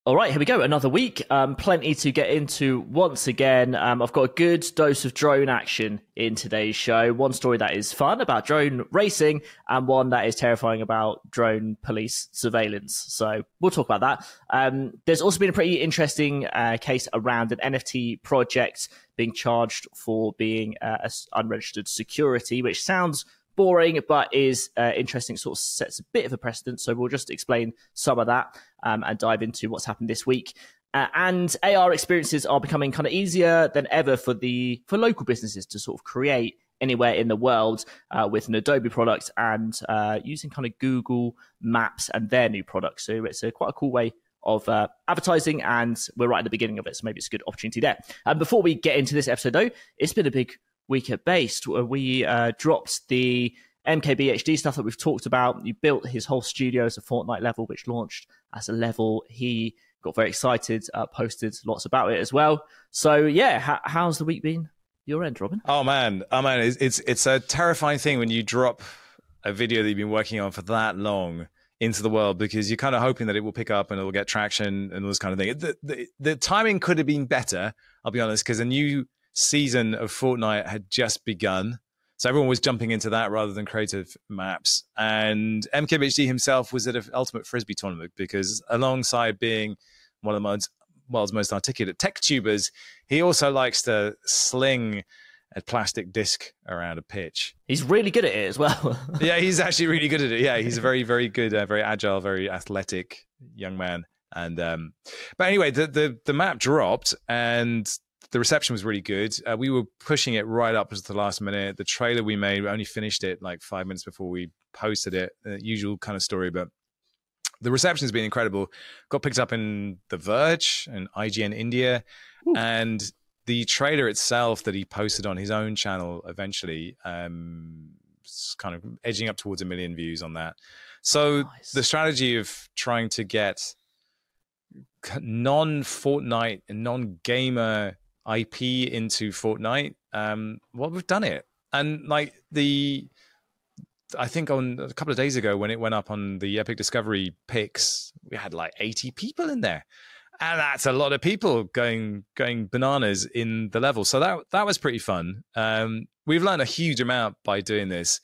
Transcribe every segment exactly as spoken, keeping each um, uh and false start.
All right, here we go. Another week. Um, plenty to get into once again. Um, I've got a good dose of drone action in today's show. One story that is fun about drone racing and one that is terrifying about drone police surveillance. So we'll talk about that. Um, there's also been a pretty interesting uh, case around an N F T project being charged for being uh, unregistered security, which sounds boring, but is uh, interesting, sort of sets a bit of a precedent. So we'll just explain some of that um, and dive into what's happened this week. Uh, and A R experiences are becoming kind of easier than ever for the for local businesses to sort of create anywhere in the world uh, with an Adobe product and uh, using kind of Google Maps and their new products. So it's a quite a cool way of uh, advertising, and we're right at the beginning of it, so maybe it's a good opportunity there. And before we get into this episode, though, it's been a big week at Based, where we uh, dropped the M K B H D stuff that we've talked about. You built his whole studio as a Fortnite level, which launched as a level. He got very excited, uh, posted lots about it as well. So yeah, ha- how's the week been your end, Robin? Oh man, oh man, it's, it's it's a terrifying thing when you drop a video that you've been working on for that long into the world, because you're kind of hoping that it will pick up and it will get traction and all this kind of thing. The, the, the timing could have been better, I'll be honest, because a new season of Fortnite had just begun. So everyone was jumping into that rather than creative maps. And M K B H D himself was at an Ultimate Frisbee tournament because alongside being one of the world's, world's most articulate tech tubers, he also likes to sling a plastic disc around a pitch. He's really good at it as well. Yeah, he's actually really good at it. Yeah, he's a very, very good, uh, very agile, very athletic young man. And um, but anyway, the, the the map dropped and the reception was really good. Uh, we were pushing it right up to the last minute. The trailer we made, we only finished it like five minutes before we posted it. Uh, usual kind of story, but the reception has been incredible. Got picked up in The Verge and I G N India. Ooh. And the trailer itself that he posted on his own channel eventually, um, kind of edging up towards a million views on that. So nice. The strategy of trying to get non-Fortnite and non-gamer I P into Fortnite, um, well, we've done it. And like the, I think on a couple of days ago when it went up on the Epic Discovery picks, we had like eighty people in there. And that's a lot of people going going bananas in the level. So that that was pretty fun. Um, we've learned a huge amount by doing this.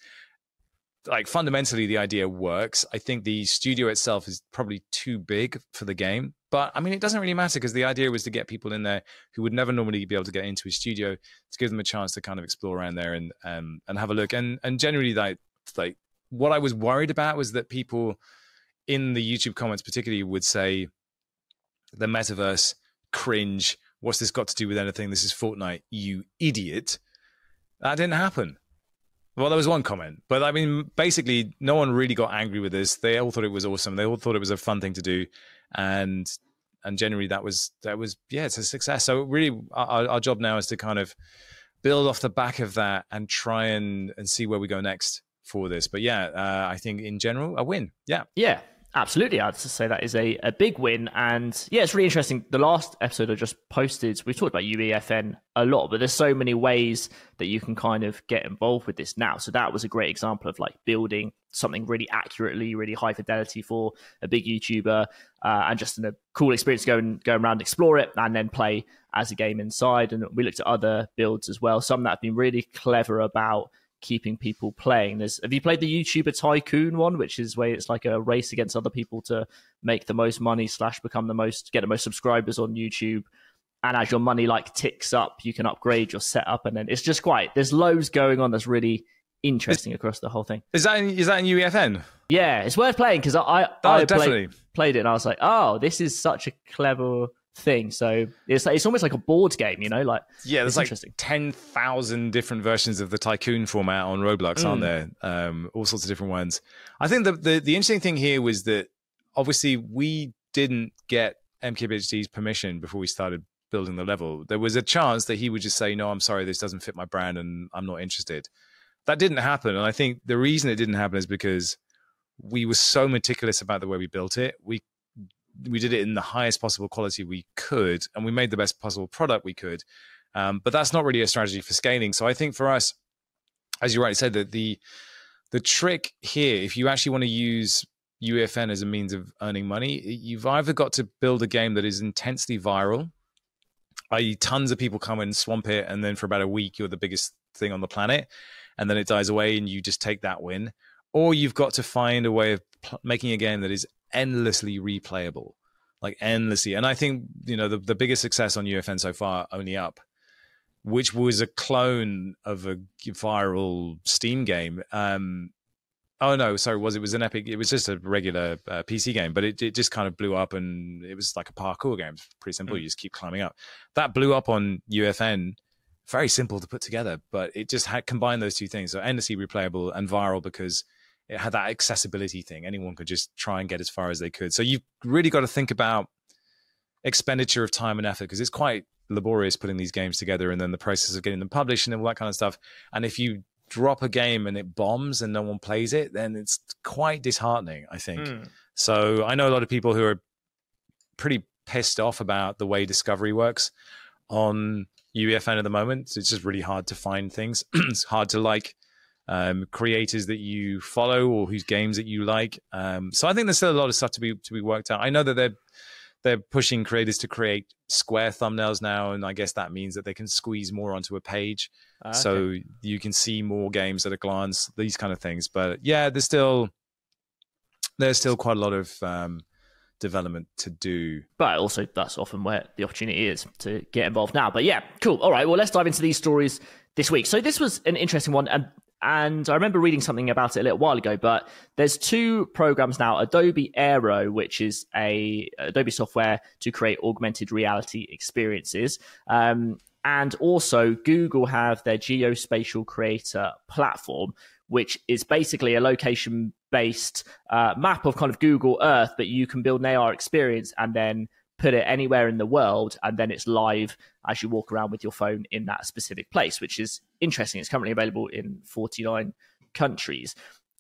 Like fundamentally, the idea works. I think the studio itself is probably too big for the game. But I mean, it doesn't really matter because the idea was to get people in there who would never normally be able to get into a studio, to give them a chance to kind of explore around there and um, and have a look. And and generally, like like what I was worried about was that people in the YouTube comments particularly would say, the metaverse, cringe, what's this got to do with anything? This is Fortnite, you idiot. That didn't happen. Well, there was one comment, but I mean, basically, no one really got angry with this. They all thought it was awesome. They all thought it was a fun thing to do, and and generally, that was that was yeah, it's a success. So really, our, our job now is to kind of build off the back of that and try and and see where we go next for this. But yeah, uh, I think in general, a win. Yeah, yeah. Absolutely, I'd say that is a, a big win. And yeah, it's really interesting. The last episode I just posted, we talked about U E F N a lot, but there's so many ways that you can kind of get involved with this now. So that was a great example of like building something really accurately, really high fidelity for a big YouTuber, uh, and just in a cool experience going going around, explore it, and then play as a game inside. And we looked at other builds as well, some that have been really clever about keeping people playing. There's, have you played the YouTuber Tycoon one, which is where it's like a race against other people to make the most money slash become the most, get the most subscribers on YouTube. And as your money like ticks up, you can upgrade your setup, and then it's just quite, there's loads going on that's really interesting across the whole thing. Is that in, is that in U E F N? Yeah, it's worth playing because I, I, oh, I definitely. Played, played it and I was like, oh, this is such a clever thing. So it's it's almost like a board game, you know, like yeah, there's like ten thousand different versions of the Tycoon format on Roblox, mm. aren't there? Um, all sorts of different ones. I think the, the the interesting thing here was that obviously we didn't get M K B H D's permission before we started building the level. There was a chance that he would just say, no, I'm sorry, this doesn't fit my brand and I'm not interested. That didn't happen. And I think the reason it didn't happen is because we were so meticulous about the way we built it. We we did it in the highest possible quality we could, and we made the best possible product we could. Um, but that's not really a strategy for scaling. So I think for us, as you rightly said, that the the trick here, if you actually want to use U F N as a means of earning money. You've either got to build a game that is intensely viral, that is tons of people come and swamp it, and then for about a week you're the biggest thing on the planet, and then it dies away and you just take that win. Or you've got to find a way of pl- making a game that is endlessly replayable, like endlessly. And I think, you know, the, the biggest success on U F N so far, Only Up, which was a clone of a viral Steam game. Um, oh no, sorry, was it was an Epic? It was just a regular uh, P C game, but it, it just kind of blew up, and it was like a parkour game. It's pretty simple. Mm. You just keep climbing up. That blew up on U F N. Very simple to put together, but it just had combined those two things. So endlessly replayable and viral because it had that accessibility thing. Anyone could just try and get as far as they could. So you've really got to think about expenditure of time and effort, because it's quite laborious putting these games together and then the process of getting them published and all that kind of stuff. And if you drop a game and it bombs and no one plays it, then it's quite disheartening, I think. Mm. So I know a lot of people who are pretty pissed off about the way discovery works on U F N at the moment. It's just really hard to find things. It's hard to like um, creators that you follow or whose games that you like. Um, so I think there's still a lot of stuff to be to be worked out. I know that they're they're pushing creators to create square thumbnails now, and I guess that means that they can squeeze more onto a page, uh, okay. so you can see more games at a glance. These kind of things, but yeah, there's still there's still quite a lot of um, development to do. But also that's often where the opportunity is to get involved now. But yeah, cool. All right, well, let's dive into these stories this week. So this was an interesting one, and and I remember reading something about it a little while ago, but there's two programs now, Adobe Aero, which is a Adobe software to create augmented reality experiences. Um, and also Google have their Geospatial Creator platform, which is basically a location-based uh, map of kind of Google Earth, but you can build an A R experience and then put it anywhere in the world, and then it's live as you walk around with your phone in that specific place, which is interesting. It's currently available in forty-nine countries.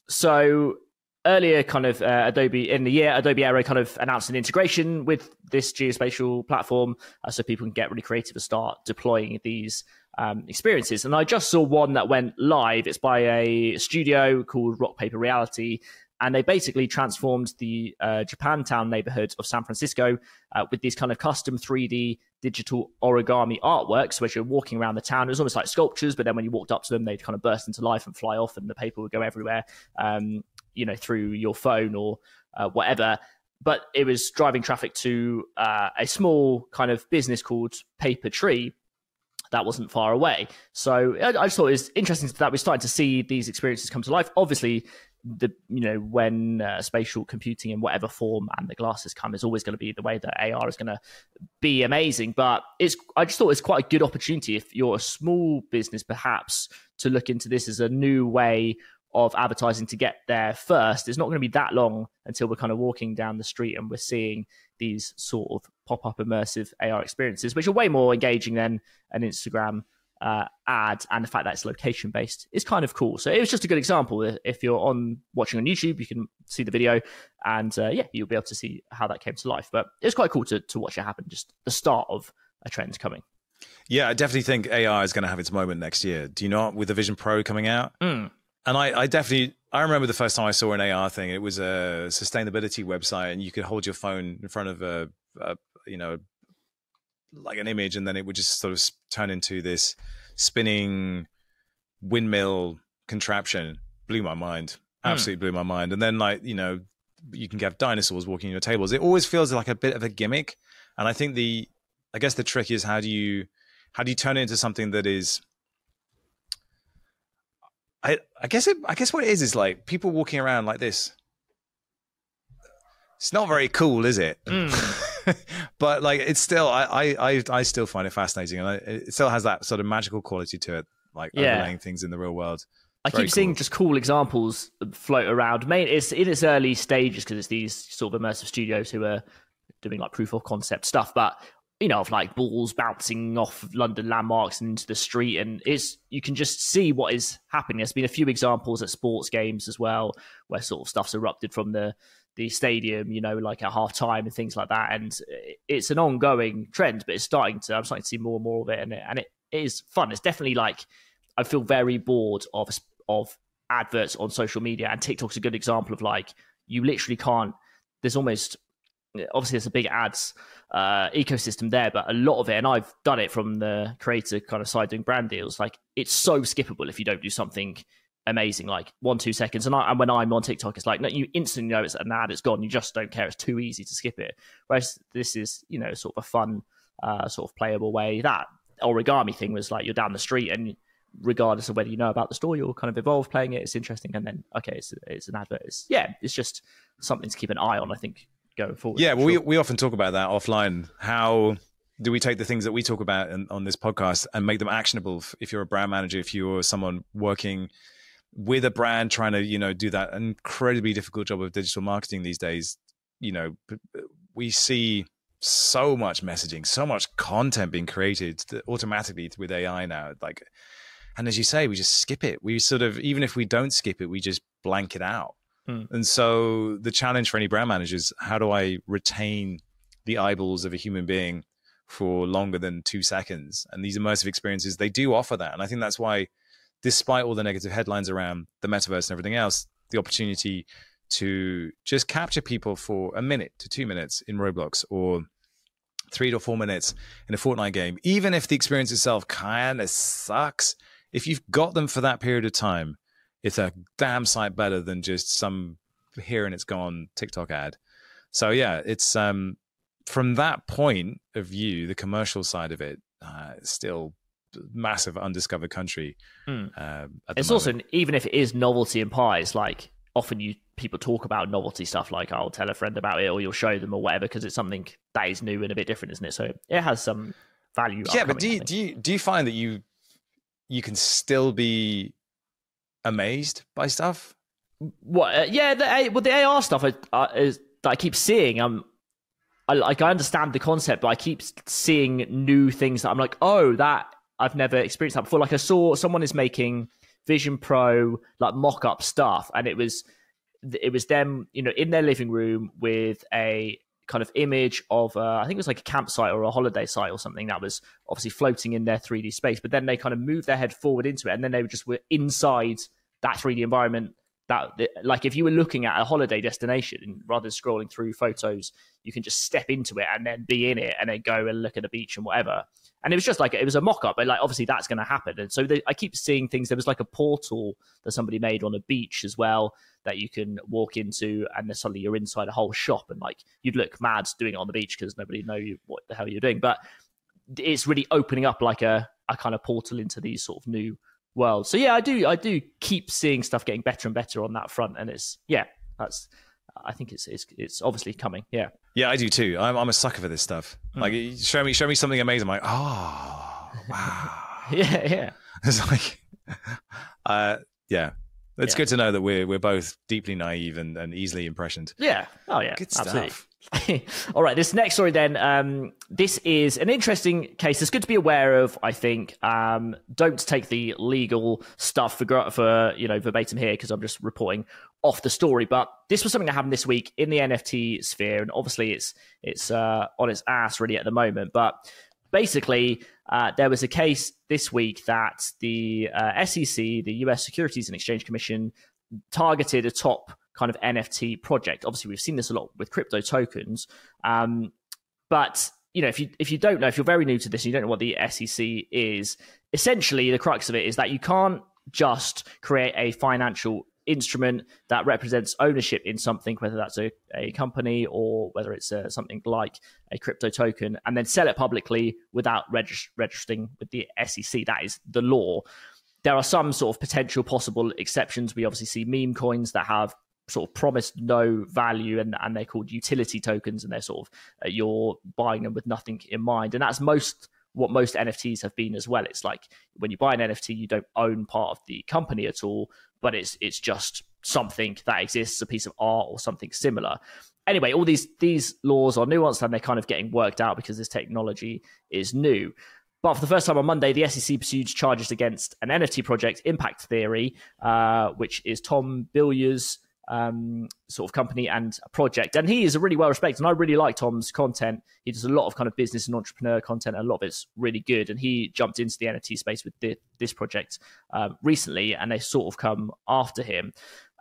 So earlier kind of uh, Adobe in the year, Adobe Aero kind of announced an integration with this geospatial platform, uh, so people can get really creative and start deploying these um, experiences. And I just saw one that went live. It's by a studio called Rock Paper Reality, and they basically transformed the uh, Japantown neighborhood of San Francisco uh, with these kind of custom three D digital origami artworks. So as you're walking around the town, it was almost like sculptures, but then when you walked up to them, they'd kind of burst into life and fly off, and the paper would go everywhere, um, you know, through your phone or uh, whatever. But it was driving traffic to uh, a small kind of business called Paper Tree that wasn't far away. So I, I just thought it was interesting that we're starting to see these experiences come to life. Obviously, the you know when uh, spatial computing in whatever form and the glasses come is always going to be the way that A R is going to be amazing. But it's I just thought it's quite a good opportunity if you're a small business, perhaps, to look into this as a new way of advertising to get there first. It's not going to be that long until we're kind of walking down the street and we're seeing these sort of pop-up immersive A R experiences, which are way more engaging than an Instagram Uh, ad, and the fact that it's location based is kind of cool. So it was just a good example. If you're on watching on YouTube, you can see the video, and uh, yeah, you'll be able to see how that came to life. But it was quite cool to to watch it happen. Just the start of a trend coming. Yeah, I definitely think A R is going to have its moment next year. Do you not? With the Vision Pro coming out, mm. and I, I definitely I remember the first time I saw an A R thing. It was a sustainability website, and you could hold your phone in front of a, a you know. like an image, and then it would just sort of turn into this spinning windmill contraption. Blew my mind. Absolutely mm. blew my mind. And then, like, you know, you can have dinosaurs walking on your tables. It always feels like a bit of a gimmick. And I think the, I guess the trick is how do you, how do you turn it into something that is, I, I guess it, I guess what it is is like people walking around like this. It's not very cool, is it? Mm. But like, it's still, I, I, I still find it fascinating, and I, it still has that sort of magical quality to it, like yeah. overlaying things in the real world. I keep cool. seeing just cool examples float around. Main, it's in its early stages because it's these sort of immersive studios who are doing like proof of concept stuff, but you know, of like balls bouncing off London landmarks and into the street, and it's you can just see what is happening. There's been a few examples at sports games as well, where sort of stuff's erupted from the the stadium, you know, like at half time and things like that. And it's an ongoing trend, but it's starting to, I'm starting to see more and more of it. And it, and it is fun. It's definitely like, I feel very bored of, of adverts on social media, and TikTok's a good example of like, you literally can't. There's almost obviously there's a big ads uh, ecosystem there, but a lot of it, and I've done it from the creator kind of side doing brand deals, like it's so skippable if you don't do something amazing, like one, two seconds. And, I, and when I'm on TikTok, it's like, no, you instantly know it's an ad, it's gone. You just don't care. It's too easy to skip it. Whereas this is, you know, sort of a fun, uh, sort of playable way. That origami thing was like, you're down the street and regardless of whether you know about the store, you'll kind of evolve playing it. It's interesting. And then, okay, it's, it's an advert. It's, yeah, it's just something to keep an eye on, I think, going forward. Yeah, well, sure. we, we often talk about that offline. How do we take the things that we talk about in, on this podcast and make them actionable? If you're a brand manager, if you're someone working with a brand trying to, you know, do that incredibly difficult job of digital marketing these days, you know, we see so much messaging, so much content being created automatically with A I now. Like, and as you say, we just skip it. We sort of, even if we don't skip it, we just blank it out. Hmm. And so the challenge for any brand managers, how do I retain the eyeballs of a human being for longer than two seconds? And these immersive experiences, they do offer that. And I think that's why, despite all the negative headlines around the metaverse and everything else, the opportunity to just capture people for a minute to two minutes in Roblox or three to four minutes in a Fortnite game, even if the experience itself kind of sucks, if you've got them for that period of time, it's a damn sight better than just some here and it's gone TikTok ad. So yeah, it's um, from that point of view, the commercial side of it, uh, is still massive undiscovered country. Mm. Um, it's moment. Also, even if it is novelty and pies, like often you people talk about novelty stuff, like I'll tell a friend about it or you'll show them or whatever, because it's something that is new and a bit different, isn't it? So it has some value. Yeah, but do you, do you do you find that you you can still be amazed by stuff? What? Uh, yeah, the well, the A R stuff I, uh, is that I keep seeing. Um, I like I understand the concept, but I keep seeing new things that I'm like, oh, that I've never experienced that before. Like I saw someone is making Vision Pro like mock-up stuff, and it was it was them, you know, in their living room with a kind of image of uh, I think it was like a campsite or a holiday site or something that was obviously floating in their three D space. But then they kind of moved their head forward into it, and then they just were inside that three D environment. That, like, if you were looking at a holiday destination, rather than scrolling through photos, you can just step into it and then be in it, and then go and look at the beach and whatever. And it was just like, it was a mock-up, but like obviously that's going to happen. And so they, I keep seeing things. There was like a portal that somebody made on a beach as well that you can walk into, and then suddenly you're inside a whole shop, and like you'd look mad doing it on the beach because nobody know you, what the hell you're doing. But it's really opening up like a, a kind of portal into these sort of new worlds. So yeah, I do I do keep seeing stuff getting better and better on that front, and it's yeah, that's I think it's it's it's obviously coming. Yeah. Yeah, I do too. I'm I'm a sucker for this stuff. Mm. Like, show me show me something amazing. I'm like, oh, wow. yeah, yeah. It's like, uh, yeah. It's yeah. good to know that we're we're both deeply naive and, and easily impressioned. Yeah. Oh yeah. Good absolutely. Stuff. All right, this next story then, um, this is an interesting case. It's good to be aware of, I think. Um, don't take the legal stuff for, for you know, verbatim here, because I'm just reporting off the story. But this was something that happened this week in the N F T sphere, and obviously it's it's uh, on its ass really at the moment. But basically, uh, there was a case this week that the uh, S E C, the U S Securities and Exchange Commission, targeted a top kind of N F T project. Obviously, we've seen this a lot with crypto tokens. Um, but, you know, if you if you don't know, if you're very new to this and you don't know what the S E C is, essentially the crux of it is that you can't just create a financial instrument that represents ownership in something, whether that's a, a company or whether it's a, something like a crypto token, and then sell it publicly without regist- registering with the S E C. That is the law. There are some sort of potential possible exceptions. We obviously see meme coins that have sort of promised no value, and, and they're called utility tokens, and they're sort of uh, you're buying them with nothing in mind. And that's most what most N F Ts have been as well. It's like when you buy an N F T, you don't own part of the company at all, but it's it's just something that exists, a piece of art or something similar. Anyway, all these these laws are nuanced, and they're kind of getting worked out because this technology is new. But for the first time on Monday, the S E C pursued charges against an N F T project, Impact Theory, uh, which is Tom Bilyeu's um, sort of company and a project. And he is a really well-respected, and I really like Tom's content. He does a lot of kind of business and entrepreneur content, and a lot of it's really good. And he jumped into the N F T space with the, this project um, recently, and they sort of come after him.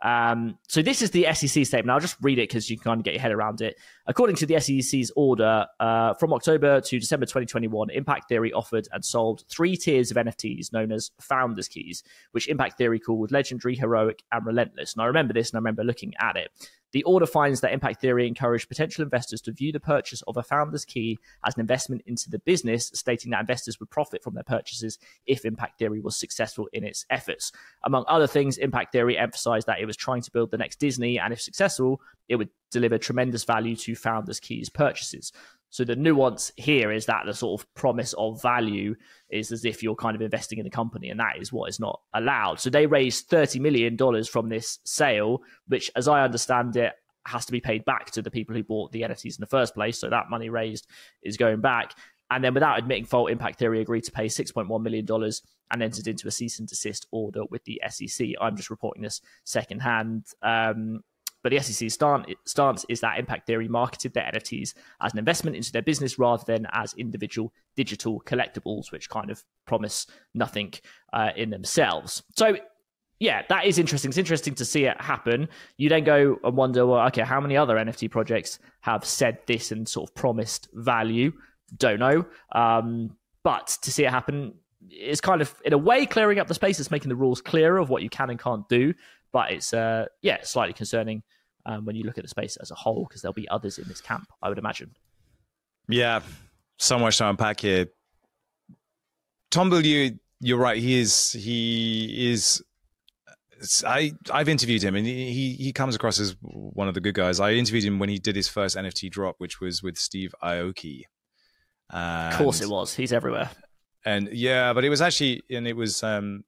Um, so this is the S E C statement. I'll just read it because you can kind of get your head around it. According to the S E C's order, uh, from October to December twenty twenty-one, Impact Theory offered and sold three tiers of N F Ts known as Founders Keys, which Impact Theory called Legendary, Heroic, and Relentless. And I remember this, and I remember looking at it. The order finds that Impact Theory encouraged potential investors to view the purchase of a founder's key as an investment into the business, stating that investors would profit from their purchases if Impact Theory was successful in its efforts. Among other things, Impact Theory emphasized that it was trying to build the next Disney, and if successful, it would deliver tremendous value to founders' keys purchases. So the nuance here is that the sort of promise of value is as if you're kind of investing in the company, and that is what is not allowed. So they raised thirty million dollars from this sale, which, as I understand it, has to be paid back to the people who bought the N F Ts in the first place. So that money raised is going back. And then without admitting fault, Impact Theory agreed to pay six point one million dollars and entered into a cease and desist order with the S E C. I'm just reporting this secondhand. Um, But the S E C's stance is that Impact Theory marketed their N F Ts as an investment into their business rather than as individual digital collectibles, which kind of promise nothing uh, in themselves. So, yeah, that is interesting. It's interesting to see it happen. You then go and wonder, well, okay, how many other N F T projects have said this and sort of promised value? Don't know. Um, but to see it happen is kind of, in a way, clearing up the space. It's making the rules clearer of what you can and can't do. But it's, uh, yeah, slightly concerning um, when you look at the space as a whole, because there'll be others in this camp, I would imagine. Yeah, so much to unpack here. Tom Bilyeu, you're right. He is, he is, I, I've interviewed him, and he, he comes across as one of the good guys. I interviewed him when he did his first N F T drop, which was with Steve Aoki. And, of course it was. He's everywhere. And yeah, but it was actually, and it was, um,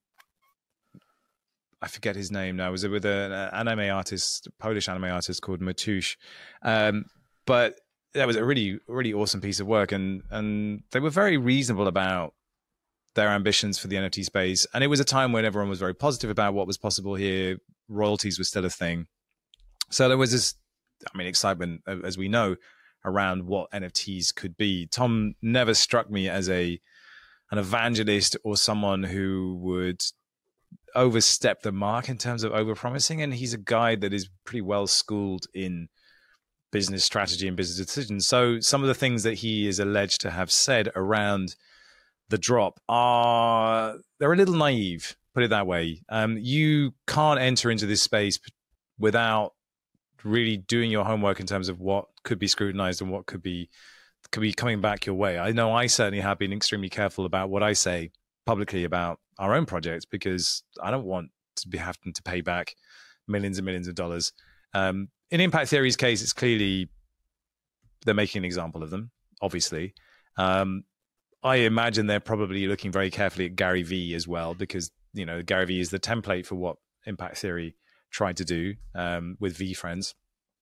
I forget his name now. It was with an anime artist, Polish anime artist called Matusz. Um, but that was a really, really awesome piece of work. And, and they were very reasonable about their ambitions for the N F T space. And it was a time when everyone was very positive about what was possible here. Royalties were still a thing. So there was this, I mean, excitement, as we know, around what N F Ts could be. Tom never struck me as a an evangelist or someone who would overstep the mark in terms of overpromising, and he's a guy that is pretty well schooled in business strategy and business decisions. So some of the things that he is alleged to have said around the drop are, they're a little naive, put it that way. Um, you can't enter into this space without really doing your homework in terms of what could be scrutinized and what could be could be coming back your way. I know I certainly have been extremely careful about what I say publicly about our own projects, because I don't want to be having to pay back millions and millions of dollars. Um, in Impact Theory's case, it's clearly they're making an example of them, obviously. Um, I imagine they're probably looking very carefully at Gary Vee as well, because, you know, Gary Vee is the template for what Impact Theory tried to do um, with VeeFriends.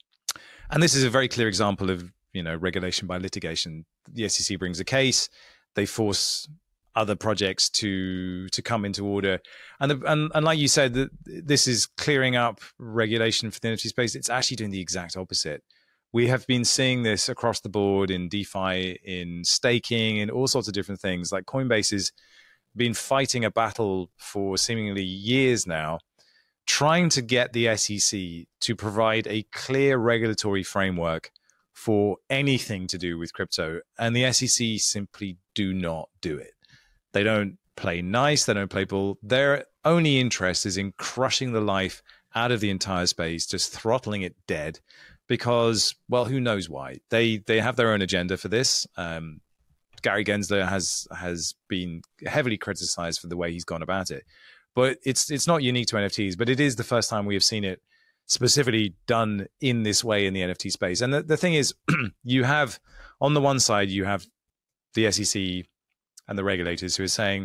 And this is a very clear example of, you know, regulation by litigation. The S E C brings a case, they force other projects to to come into order, and the, and and like you said, that this is clearing up regulation for the N F T space. It's actually doing the exact opposite. We have been seeing this across the board in DeFi, in staking, in all sorts of different things. Like Coinbase has been fighting a battle for seemingly years now, trying to get the S E C to provide a clear regulatory framework for anything to do with crypto, and the S E C simply do not do it. They don't play nice. They don't play ball. Their only interest is in crushing the life out of the entire space, just throttling it dead, because, well, who knows why? They they have their own agenda for this. Um, Gary Gensler has has been heavily criticized for the way he's gone about it, but it's it's not unique to N F Ts. But it is the first time we have seen it specifically done in this way in the N F T space. And the, the thing is, you have on the one side you have the S E C and the regulators who are saying,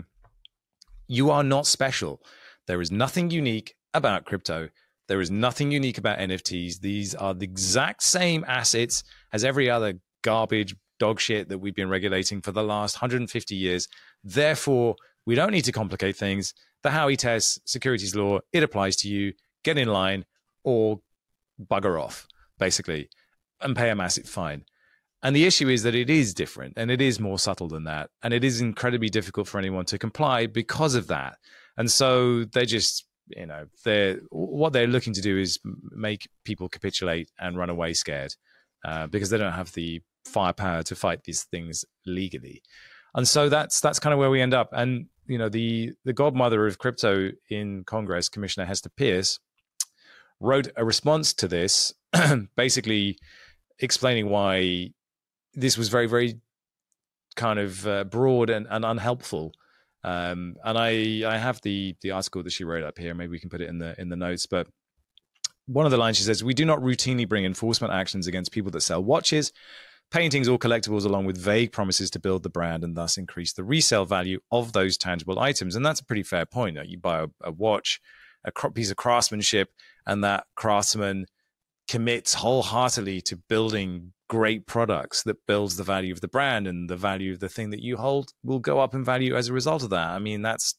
you are not special. There is nothing unique about crypto. There is nothing unique about N F Ts. These are the exact same assets as every other garbage dog shit that we've been regulating for the last one hundred fifty years. Therefore, we don't need to complicate things. The Howey Test, securities law, it applies to you. Get in line or bugger off, basically, and pay a massive fine. And the issue is that it is different, and it is more subtle than that. And it is incredibly difficult for anyone to comply because of that. And so they just you know, they're what they're looking to do is make people capitulate and run away scared uh, because they don't have the firepower to fight these things legally. And so that's that's kind of where we end up. And you know, the the godmother of crypto in Congress, Commissioner Hester Pierce, wrote a response to this, basically explaining why this was very, very kind of uh, broad and, and unhelpful. Um, and I, I have the the article that she wrote up here. Maybe we can put it in the in the notes. But one of the lines she says, "We do not routinely bring enforcement actions against people that sell watches, paintings, or collectibles along with vague promises to build the brand and thus increase the resale value of those tangible items." And that's a pretty fair point. You buy a, a watch, a piece of craftsmanship, and that craftsman commits wholeheartedly to building great products that builds the value of the brand, and the value of the thing that you hold will go up in value as a result of that. I mean, that's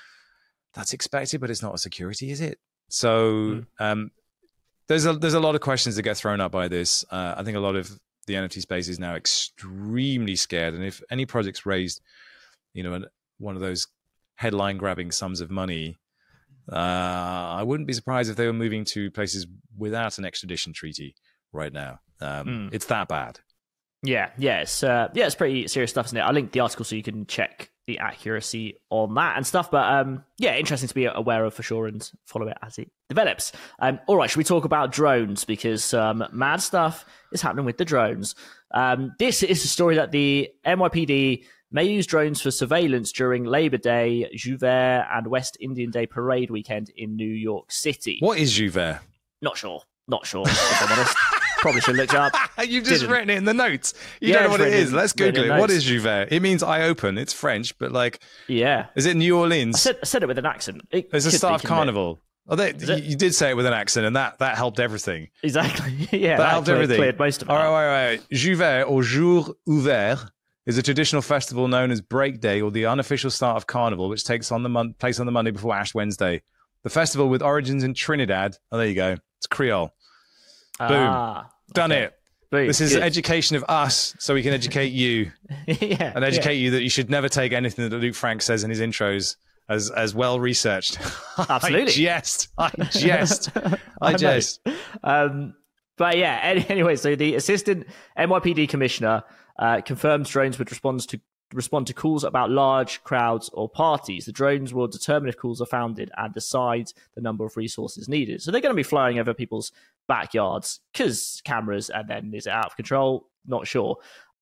that's expected, but it's not a security, is it? So mm. um, there's a there's a lot of questions that get thrown up by this. Uh, I think a lot of the N F T space is now extremely scared, and if any project's raised, you know, one of those headline grabbing sums of money, uh, I wouldn't be surprised if they were moving to places without an extradition treaty right now. Um, mm. It's that bad. Yeah, yeah, it's uh, yeah, it's pretty serious stuff, isn't it? I linked the article so you can check the accuracy on that and stuff. But um, yeah, interesting to be aware of for sure and follow it as it develops. Um, all right, should we talk about drones, because um, mad stuff is happening with the drones. Um, this is a story that the N Y P D may use drones for surveillance during Labor Day, Jouvert, and West Indian Day parade weekend in New York City. What is Jouvert? Not sure. Not sure, if I'm honest. Probably should look it up. You've just Didn't. written it in the notes. You Yeah, don't know what it's it written is. in- Let's written Google in it. What notes. is Jouvert? It means eye open. It's French, but like, Yeah. is it New I Orleans? said, I said it with an accent. It It's the could start be, of couldn't it? Carnival. Oh, they, Is it? you did say it with an accent, and that, that helped everything. Exactly. yeah, That, that, helped cleared, everything. cleared most of it. All right, up. all right, all right. Jouvert, or Jour Ouvert, is a traditional festival known as Break Day, or the unofficial start of Carnival, which takes on the mon- place on the Monday before Ash Wednesday. The festival, with origins in Trinidad. Oh, there you go. It's Creole. Boom. Ah, Done okay. it. Boom. This is Good. education of us, so we can educate you. yeah, And educate yeah. you that you should never take anything that Luke Frank says in his intros as as well researched. Absolutely. I jest. I jest. I I know. jest. Um, but yeah, any, anyway, so the assistant N Y P D commissioner uh, confirms drones would respond to respond to calls about large crowds or parties. The drones will determine if calls are founded and decide the number of resources needed. So they're going to be flying over people's backyards because cameras, and then is it out of control? Not sure.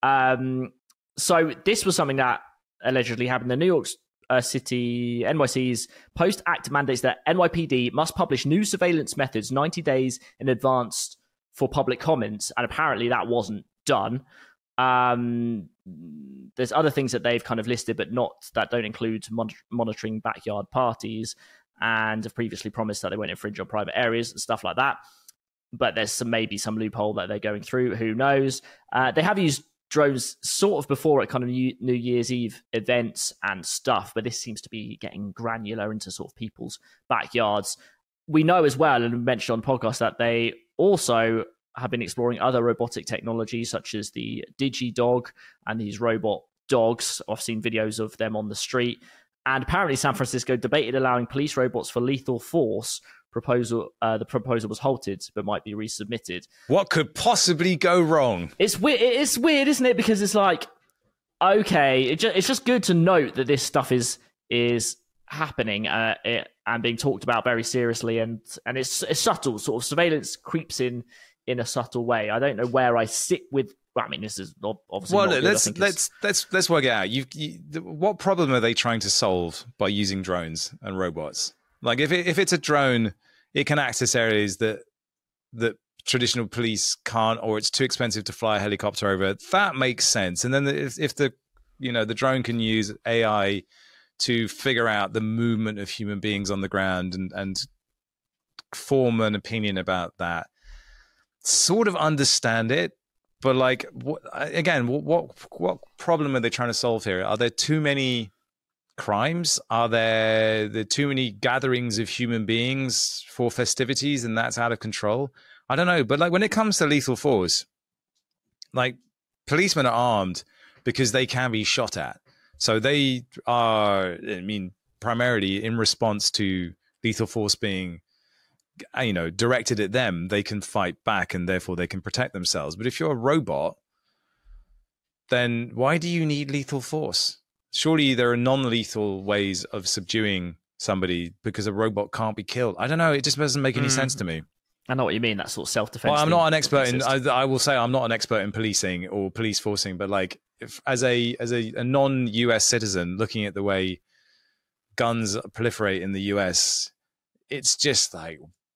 Um, so this was something that allegedly happened. The New York uh, City, N Y C's post-act mandates that N Y P D must publish new surveillance methods ninety days in advance for public comments, and apparently that wasn't done. Um, there's other things that they've kind of listed, but not that don't include mon- monitoring backyard parties, and have previously promised that they won't infringe on private areas and stuff like that. But there's some maybe some loophole that they're going through. Who knows? Uh, they have used drones sort of before at kind of New, New Year's Eve events and stuff, but this seems to be getting granular into sort of people's backyards. We know as well, and we mentioned on the podcast, that they also have been exploring other robotic technologies such as the DigiDog and these robot dogs. I've seen videos of them on the street. And apparently San Francisco debated allowing police robots for lethal force. Proposal, uh, the proposal was halted, but might be resubmitted. What could possibly go wrong? It's weird. It's weird, isn't it? Because it's like, okay, it just, it's just good to note that this stuff is is happening uh, it, and being talked about very seriously, and and it's, it's subtle. Sort of surveillance creeps in in a subtle way. I don't know where I sit with. Well, I mean, this is not, obviously. Well, not good. let's I think let's it's- let's let's work it out. You, you, what problem are they trying to solve by using drones and robots? Like, if it, if it's a drone, it can access areas that that traditional police can't, or it's too expensive to fly a helicopter over. That makes sense. And then if, if the you know the drone can use A I to figure out the movement of human beings on the ground and and form an opinion about that, sort of understand it. But like, what, again, what, what what problem are they trying to solve here? Are there too many crimes? Are there, there too many gatherings of human beings for festivities, and that's out of control? I don't know. But like, when it comes to lethal force, like, policemen are armed because they can be shot at. So they are, I mean, primarily in response to lethal force being, you know, directed at them, they can fight back and therefore they can protect themselves. But if you're a robot, then why do you need lethal force? Surely there are non-lethal ways of subduing somebody because a robot can't be killed. I don't know. It just doesn't make any mm. sense to me. I know what you mean. That sort of self-defense. Well, I'm not an expert in. I, I will say I'm not an expert in policing or police forcing, but like, if, as a as a, a non-U S citizen looking at the way guns proliferate in the U S, it's just like,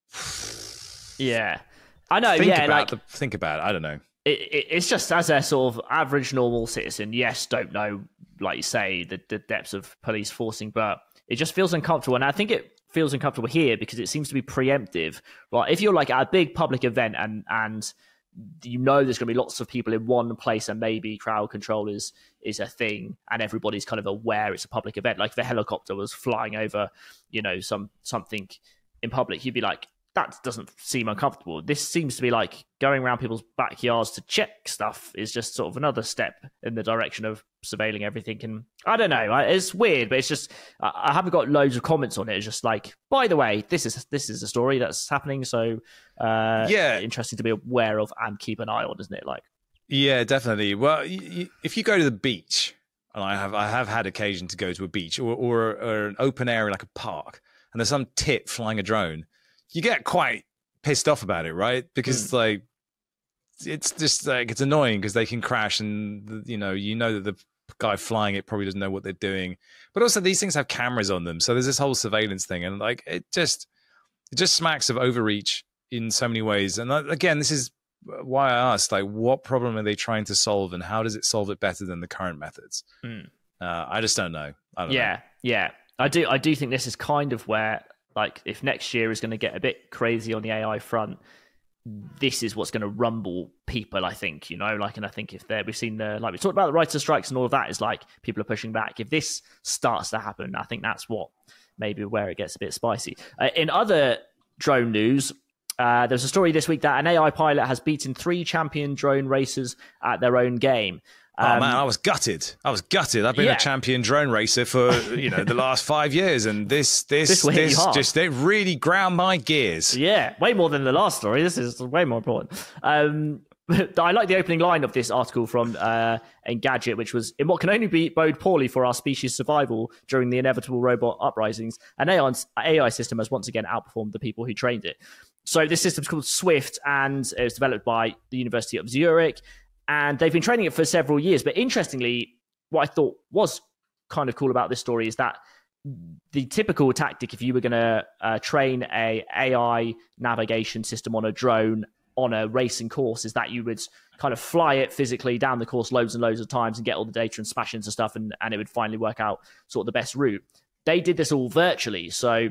yeah, I know. Think yeah, about like the, think about it. I don't know. It, it, it's just as a sort of average normal citizen, yes, don't know, like you say, the, the depths of police forcing, but it just feels uncomfortable. And I think it feels uncomfortable here because it seems to be preemptive. Like if you're like at a big public event and and you know there's going to be lots of people in one place and maybe crowd control is is a thing and everybody's kind of aware it's a public event. Like if a helicopter was flying over, you know, some something in public, you'd be like, that doesn't seem uncomfortable. This seems to be like going around people's backyards to check stuff is just sort of another step in the direction of surveilling everything. And I don't know, it's weird, but it's just, I haven't got loads of comments on it. It's just like, by the way, this is this is a story that's happening. So uh, yeah, interesting to be aware of and keep an eye on, isn't it? Like, yeah, definitely. Well, y- if you go to the beach, and I have I have had occasion to go to a beach or, or, or an open area like a park, and there's some tit flying a drone, you get quite pissed off about it, right? Because mm. it's like, it's just like, it's annoying because they can crash and, you know, you know that the guy flying it probably doesn't know what they're doing. But also these things have cameras on them. So there's this whole surveillance thing. And like, it just, it just smacks of overreach in so many ways. And again, this is why I asked, like, what problem are they trying to solve and how does it solve it better than the current methods? Mm. Uh, I just don't know. I don't yeah, know. yeah. I do, I do think this is kind of where, like, if next year is going to get a bit crazy on the A I front, this is what's going to rumble people, I think, you know, like, and I think if there, we've seen the, like we talked about the writer strikes and all of that is like, people are pushing back. If this starts to happen, I think that's what maybe where it gets a bit spicy. Uh, in other drone news, uh, there's a story this week that an A I pilot has beaten three champion drone racers at their own game. Oh um, man, I was gutted. I was gutted. I've been yeah. a champion drone racer for, you know, the last five years, and this this this, this just it really ground my gears. Yeah, way more than the last story. This is way more important. Um, I like the opening line of this article from uh, Engadget, which was, in what can only be bode poorly for our species' survival during the inevitable robot uprisings, an A I system has once again outperformed the people who trained it. So this system's called Swift, and it was developed by the University of Zurich. And they've been training it for several years. But interestingly, what I thought was kind of cool about this story is that the typical tactic, if you were going to uh, train a AI navigation system on a drone on a racing course, is that you would kind of fly it physically down the course loads and loads of times and get all the data and smash into stuff, and, and it would finally work out sort of the best route. They did this all virtually. So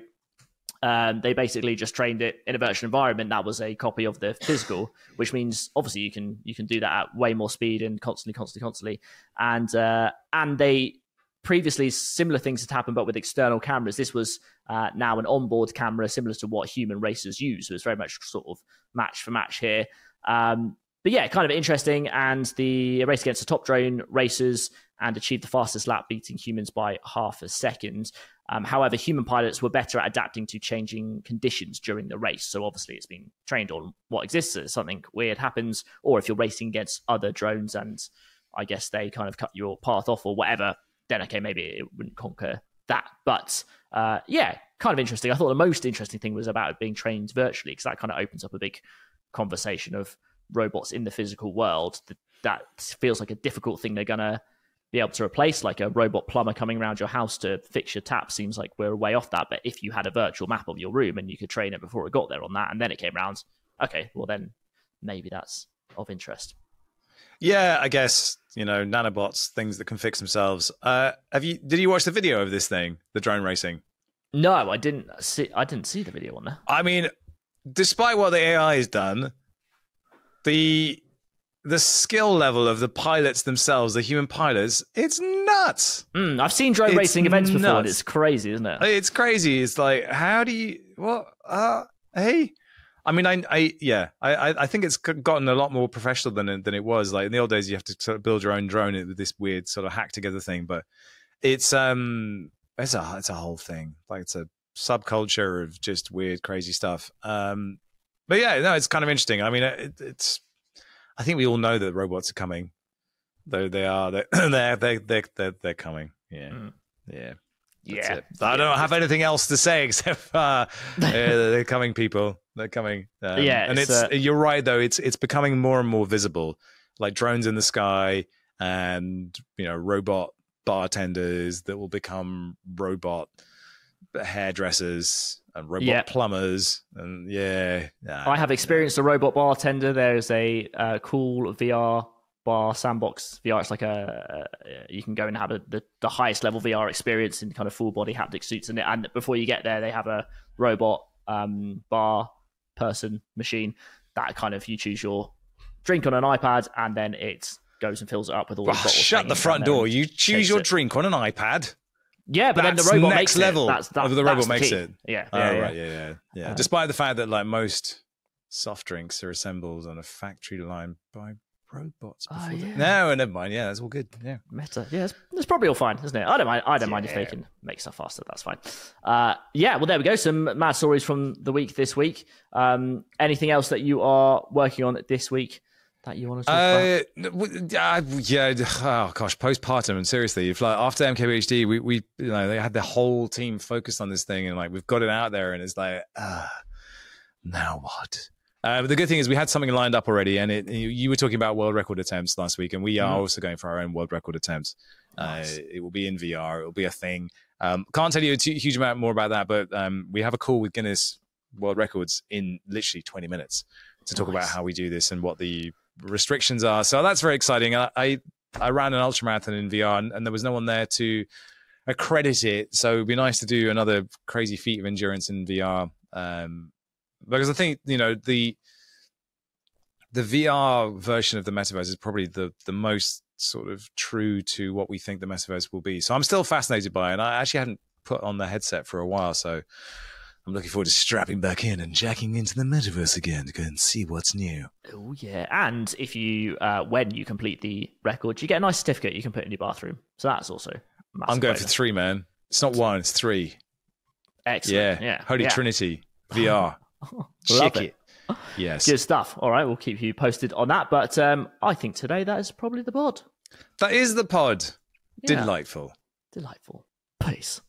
Um, they basically just trained it in a virtual environment that was a copy of the physical, which means obviously you can you can do that at way more speed and constantly, constantly, constantly. And uh, and they previously similar things had happened, but with external cameras. This was uh, now an onboard camera, similar to what human racers use. So it's very much sort of match for match here. Um, but yeah, kind of interesting. And the race against the top drone racers and achieved the fastest lap, beating humans by half a second. Um, however, human pilots were better at adapting to changing conditions during the race. So obviously it's been trained on what exists. If something weird happens, or if you're racing against other drones and I guess they kind of cut your path off or whatever, then okay, maybe it wouldn't conquer that. But uh, yeah, kind of interesting. I thought the most interesting thing was about it being trained virtually, because that kind of opens up a big conversation of robots in the physical world. That, that feels like a difficult thing they're going to be able to replace, like a robot plumber coming around your house to fix your tap. Seems like we're way off that. But if you had a virtual map of your room and you could train it before it got there on that, and then it came around, okay, well then maybe that's of interest. Yeah, I guess, you know, nanobots, things that can fix themselves. Uh, have you? Did you watch the video of this thing, the drone racing? No, I didn't see. I didn't see the video on there. I mean, despite what the A I has done, the the skill level of the pilots themselves, the human pilots, it's nuts. Mm, I've seen drone it's racing events nuts. before, and it's crazy, isn't it? It's crazy. It's like, how do you? What? Uh, hey. I mean, I, I, yeah, I, I think it's gotten a lot more professional than it, than it was. Like in the old days, you have to sort of build your own drone with this weird sort of hack together thing. But it's um, it's a it's a whole thing. Like it's a subculture of just weird, crazy stuff. Um, but yeah, no, it's kind of interesting. I mean, it, it's. I think we all know that robots are coming. Though they are, they're they're they're they're, they're, they're coming. Yeah, mm. yeah, That's yeah. It. I don't have anything else to say except uh, they're coming, people. They're coming. Um, yeah, and it's, uh, it's you're right though. It's it's becoming more and more visible, like drones in the sky, and you know, robot bartenders that will become robot hairdressers and robot yeah. plumbers, and yeah, nah, I have experienced a robot bartender. There is a uh, cool V R bar, Sandbox V R. It's like a uh, you can go and have a, the the highest level V R experience in kind of full body haptic suits in it. And before you get there, they have a robot um, bar person machine that kind of you choose your drink on an iPad, and then it goes and fills it up with all the oh, bottles. Shut the front door. You choose your it. drink on an iPad. Yeah, but that's then the robot next makes level. it. That's, that's, oh, the robot that's makes the it. Yeah, oh, yeah, yeah. right, yeah, yeah, yeah. Uh, Despite the fact that like most soft drinks are assembled on a factory line by robots. Oh, before yeah. No, never mind. Yeah, that's all good. Yeah, Meta. Yeah, it's, it's probably all fine, isn't it? I don't mind. I don't yeah. mind if they can make stuff faster. That's fine. Uh, yeah. Well, there we go. Some mad stories from the week this week. Um, anything else that you are working on this week that you want to talk uh, about? Uh, yeah. Oh gosh, postpartum. And seriously, if like after M K B H D, we we you know they had the whole team focused on this thing, and like we've got it out there, and it's like, uh, now what? Uh, but the good thing is we had something lined up already, and it, you, you were talking about world record attempts last week, and we are mm. also going for our own world record attempts. Nice. Uh, it will be in V R. It will be a thing. Um, can't tell you a too, huge amount more about that, but um, we have a call with Guinness World Records in literally twenty minutes to talk nice. about how we do this and what the restrictions are. So that's very exciting. I I, I ran an ultramarathon in V R, and, and there was no one there to accredit it, so it'd be nice to do another crazy feat of endurance in V R. Um, Because I think, you know, the the V R version of the metaverse is probably the, the most sort of true to what we think the metaverse will be. So I'm still fascinated by it. And I actually hadn't put on the headset for a while. So I'm looking forward to strapping back in and jacking into the metaverse again to go and see what's new. Oh, yeah. And if you, uh, when you complete the record, you get a nice certificate you can put in your bathroom. So that's also I'm going bonus. for three, man. It's not one, it's three. Excellent. Yeah. yeah. Holy yeah. Trinity. V R. Love it. Yes. Good stuff. All right, we'll keep you posted on that. But um, I think today that is probably the pod. That is the pod. Yeah. Delightful. Delightful. Peace.